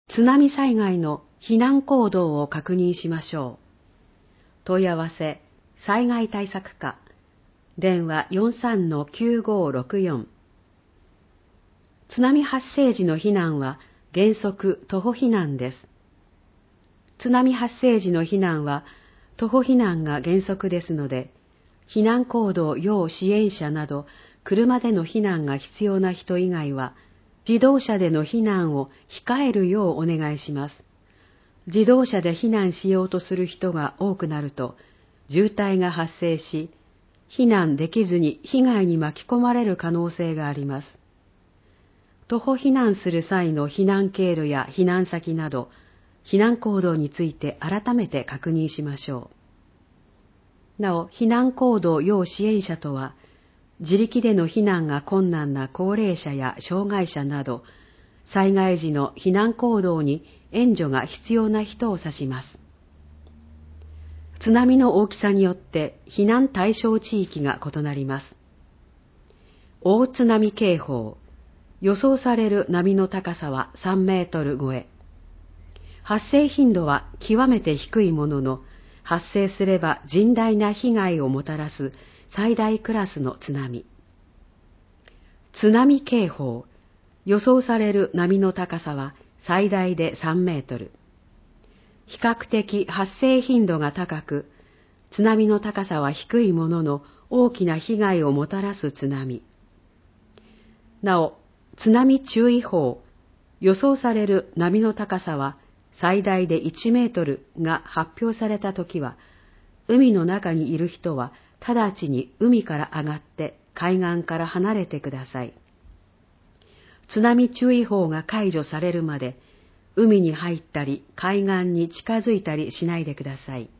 津波災害の避難行動を確認しましょう。問い合わせ、災害対策課、電話 43-9564。津波発生時の避難は原則徒歩避難です。津波発生時の避難は徒歩避難が原則ですので、避難行動要支援者など車での避難が必要な人以外は、自動車での避難を控えるようお願いします。自動車で避難しようとする人が多くなると、渋滞が発生し、避難できずに被害に巻き込まれる可能性があります。徒歩避難する際の避難経路や避難先など、避難行動について改めて確認しましょう。なお、避難行動要支援者とは、自力での避難が困難な高齢者や障害者など、災害時の避難行動に援助が必要な人を指します。津波の大きさによって避難対象地域が異なります。大津波警報、予想される波の高さは3メートル超え。発生頻度は極めて低いものの、発生すれば甚大な被害をもたらす最大クラスの津波。津波警報、予想される波の高さは最大で3メートル。比較的発生頻度が高く、津波の高さは低いものの大きな被害をもたらす津波。なお、津波注意報、予想される波の高さは最大で1メートルが発表されたときは、海の中にいる人は直ちに海から上がって海岸から離れてください。津波注意報が解除されるまで、海に入ったり海岸に近づいたりしないでください。